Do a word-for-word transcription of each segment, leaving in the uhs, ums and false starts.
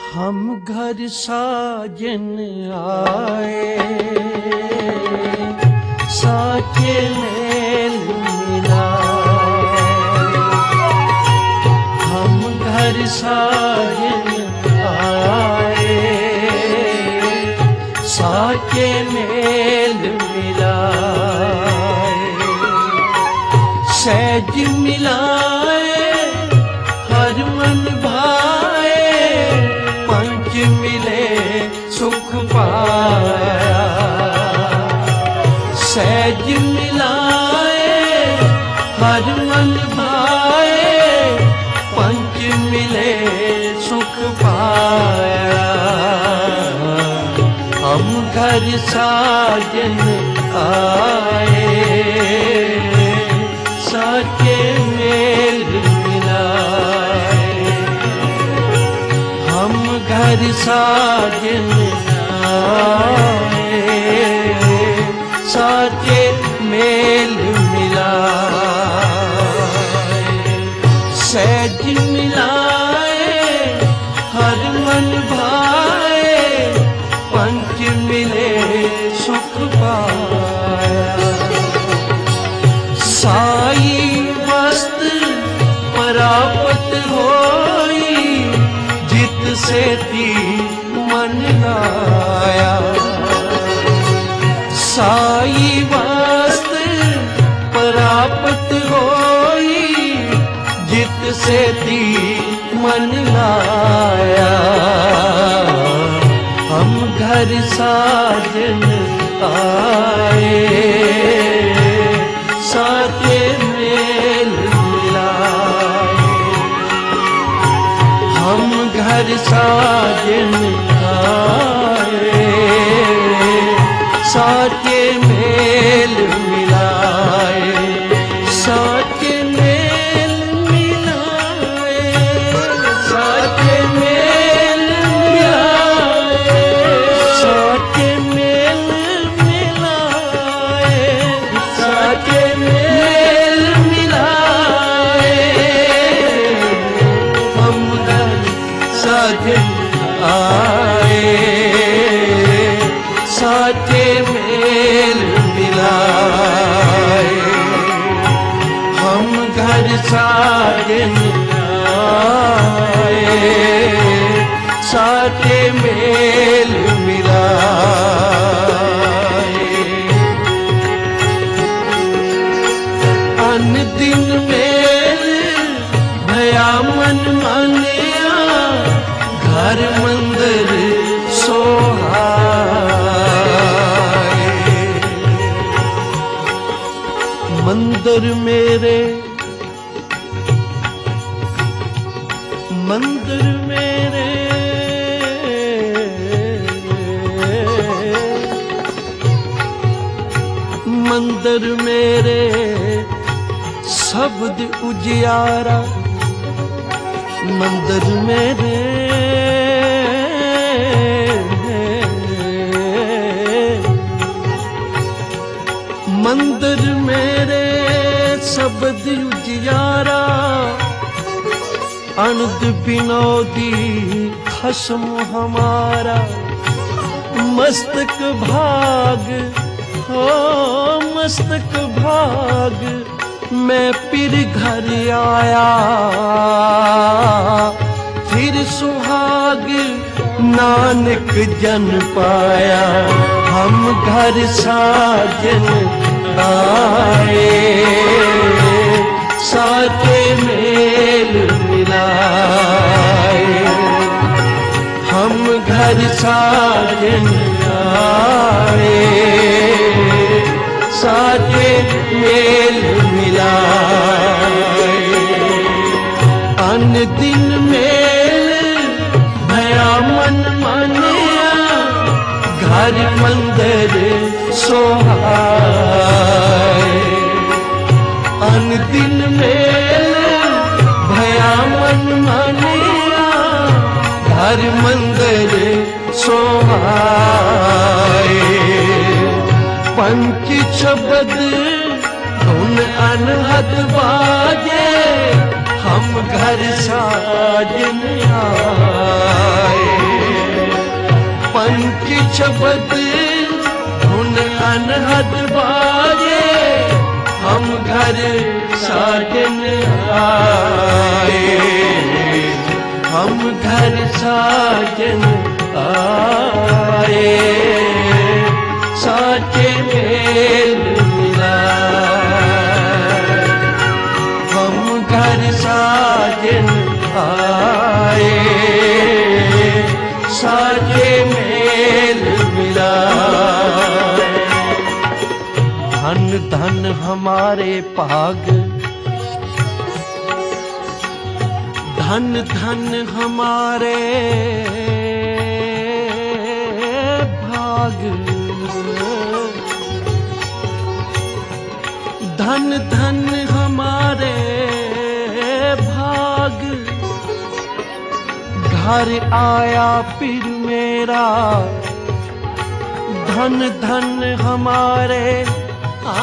हम घर साजन आए, साके मेल मिलाए। हम घर साजन आए, साके मेल मिलाए। सहज मिलाए हर मन भाए, पंच मिले सुख पाया। सहज मिलाए हर मन भाए, पंच मिले सुख पाया। हम घर साजन आए, साके मेल मिलाए। हम घर साजन आए, साके मेल मिलाए। सहज मिलाए हर मन भाए, पंच मिले सुख पाया। साई वस्त्र परापत होई, जित से ती मन लाया। साई वस्त्र परापत होई, जित से ती मन लाया। हम घर साजन आए, साके मेल मिलाए। हम घर साजन आए, साके मेल मिलाए। साके मेल मिलाए, साके मेल मिलाए। साके मेल मिलाए, साके मेल मिलाए। हम घर साजन आए, साके मेल मिलाए। हम घर साजन आए, साके मेल मिलाए। अन दिन मेल भया मन मानिया, घर मंदिर सोहाए। मंदिर मेरे, मंदिर मेरे, मंदिर मेरे शब्द उजियारा। मंदिर मेरे, मंदिर मेरे शब्द उजियारा। अनद बिनोदी खसम हमारा, मस्तक भाग हो मस्तक भाग। मैं फिर घर आया, फिर सुहाग नानक जन पाया। हम घर साजन आए, साके मेल मिलाए। हम घर साजन आए, साके मेल मिलाए। अन दिन मेल भया मन मानिया, घर मंदिर सोहाए। अन दिन मेल भया मन मानिया, घर मंदिर सोहाए। पंच शब्द धुन अनहद बाजे, हम घर साजन आए। शब्द धुन अनहद बाजे, हम घर साजन आए, हम घर साजन आए, साचे मेल मिला, हम घर साजन आए, साचे मेल मिला। धन धन हमारे भाग, धन धन हमारे भाग, धन धन हमारे भाग, घर आया पीर मेरा, धन धन हमारे आ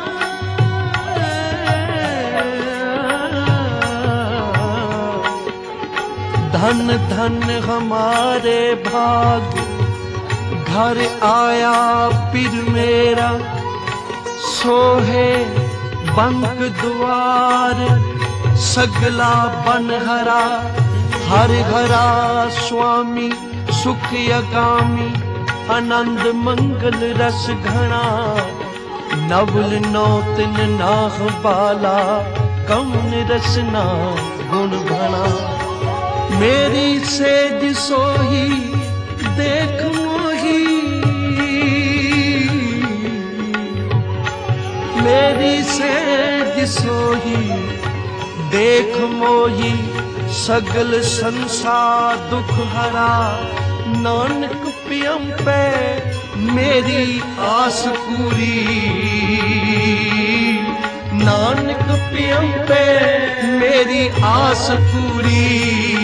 धन धन हमारे भाग, घर आया पीर मेरा, सोहे बंक द्वार, सगला बनहरा, हर हरा स्वामी सुख अगामी, आनंद मंगल रस घना, नवल नौतन नाह बाला, कौन रसना गुण भना। मेरी सेज सोही देख मोही, मेरी सेज सोही देख मोही, सगल संसार दुख हरा, नानक पियम पे मेरी आस पूरी, नानक पियम पे मेरी आस पूरी,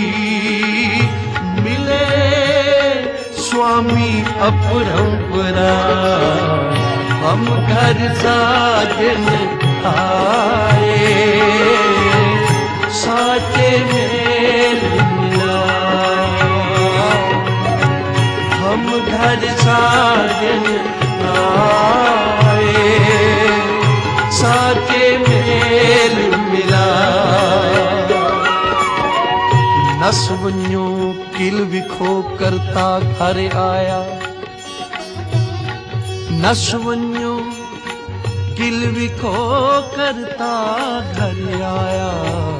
मिले स्वामी अपरंपरा, हम घर साजन आए, साचे मेल मिला, हम घर साजन आए, साचे मेल मिला। नस वञो किल विखो करता घर आया, नस वञो किल विखो करता घर आया,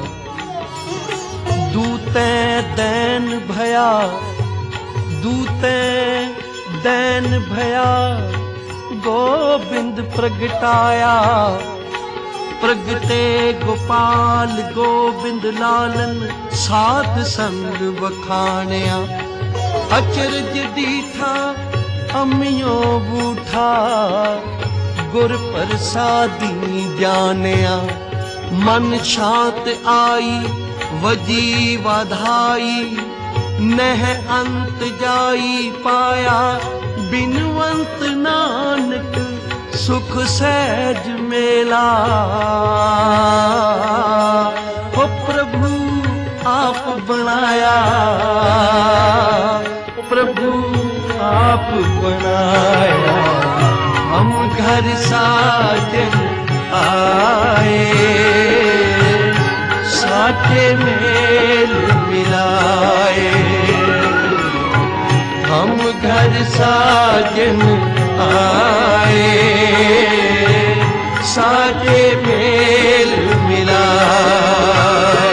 दूते दैन भया, दूते दैन भया, गोबिंद प्रगटाया, प्रगटे गोपाल गोबिंद लालन, साध संग बखाणिया, अचरज दीठा अमियो बूठा, गुर प्रसादी जानिया, मन शांत आई वजी वाधाई, नह अंत जाई पाया, बिनवंत नानक सुख सहज मेला। हो प्रभु आप बनाया, प्रभु आप बनाया, हम घर साजन आए, साथे मेल मिलाए, हम घर साजन आए, साथे मेल मिलाए,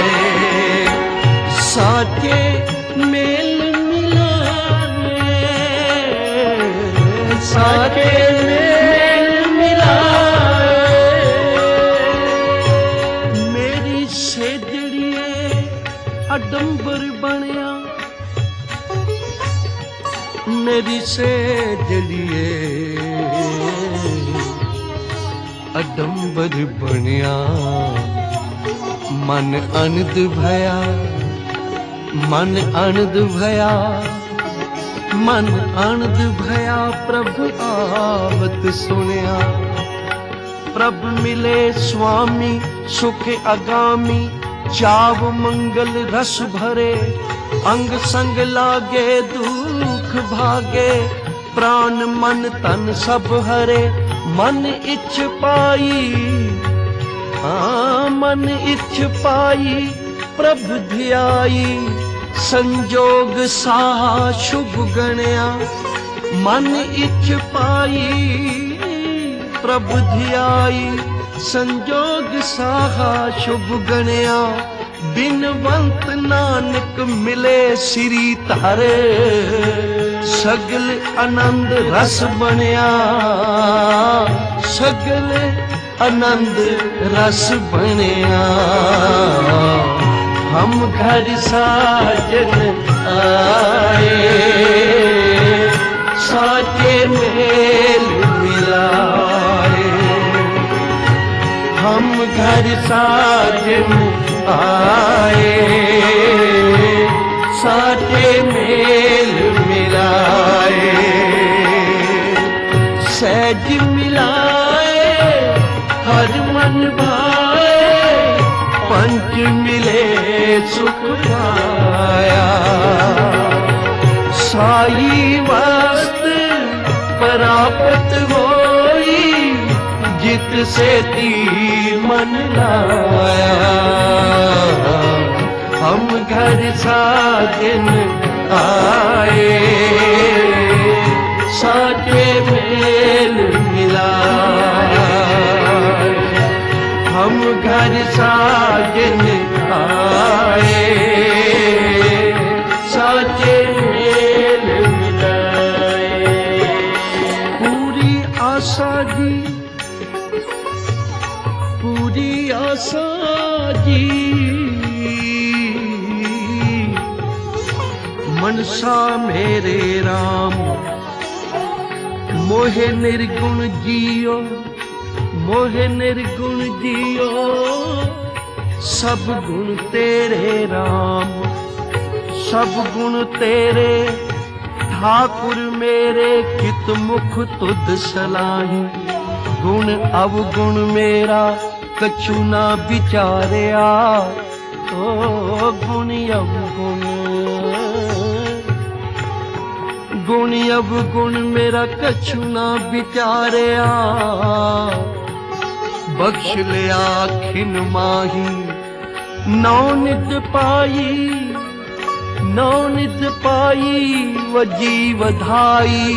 साथे मेल मिलाए, साथे मेल मिलाए, मेरी सेजड़िए अडंबर बनिया, मेरी सेजड़िए अडंबर बनिया, मन अनद भया, मन अनद भया, मन अनद भया, प्रभु आवत सुनिया, प्रभु मिले स्वामी सुख अगामी, चाव मंगल रस भरे, अंग संग लागे दुख भागे, प्राण मन तन सब हरे मन इच्छ पाई। हाँ मन इच्छ पाई प्रभु ध्याई, संजोग साहा शुभ गणया। मन इच्छ पाई प्रभु ध्याई, संजोग साहा शुभ गणया। बिनवंत नानक मिले सिरी तारे, सगल आनंद रस बनया। सगल आनंद रस बनया। हम घर साजन आए, साजे मेल मिलाए। हम घर साजन आए, साजे मेल मिलाए। सहज मिलाए हर मन भाए, पंच मिले सुख पाया। साई वस्त प्राप्त होई, जित से ती मन लाया। हम घर साजन आए, साजे मेल मिलाए। हम घर साजन आए, साजे मेल मिलाए। पूरी आशा जी, पूरी आशा जी, मनसा मेरे राम। मोहे निर्गुण जियो, मोहे निर्गुण जियो, सब गुण तेरे राम। सब गुण तेरे ठाकुर मेरे, कित मुख तुध सलाही। गुण अवगुण मेरा कछु ना विचारिया। ओ गुण अवगुण, गुण अवगुण मेरा कछु ना विचारिया। बख्श लिया खिन माही, नौ नित पाई। नौ नित पाई वजी वधाई।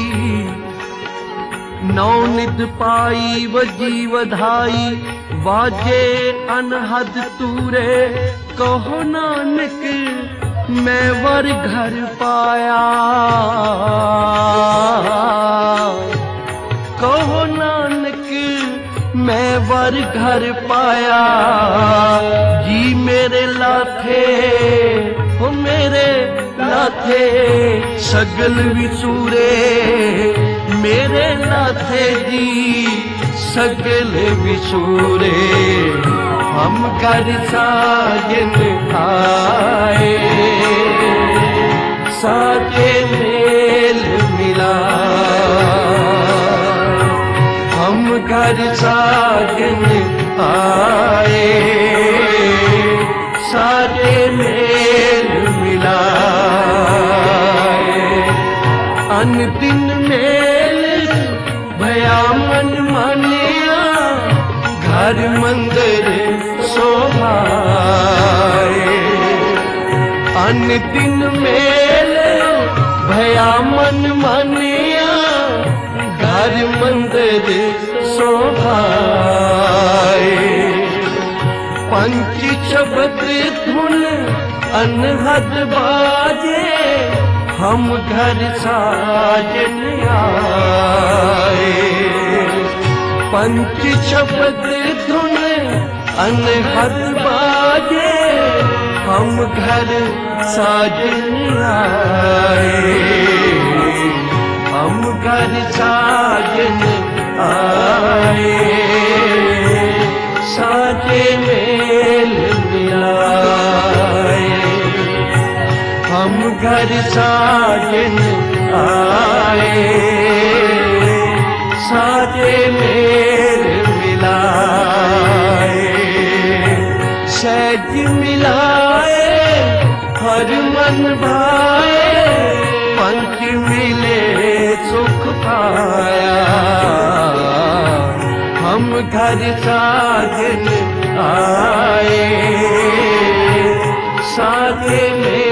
नौ नित पाई वजी वधाई, वाजे अनहद तूरे। कहो नानक मैं वर घर पाया। कहो नानक मैं वर घर पाया। जी मेरे लाथे, हो मेरे लाथे सगल विसूरे। मेरे लाथे जी सगल विसूरे। हम घर साजन आए, साजे मेल मिलाए। हम घर साजन आए, साजे मेल मिलाए। अन दिन मेल भया मन मानिया, घर मंदिर शोभाए। अन दिन मेल भया मन मानिया, घर मंदिर शोभाए। पंच शब्द धुन अनहद बाजे, हम घर साजन आए। पंच शब्द धुन अनहद बाजे, हम घर साजन आए। हम घर साजन आए, साजे मेल मिलाए। हम घर साजन आए, साजे मेल मिलाए। सहज मिलाए हर मन भाए, पंच मिले सुख पाया, हम घर साजन आए, साथ में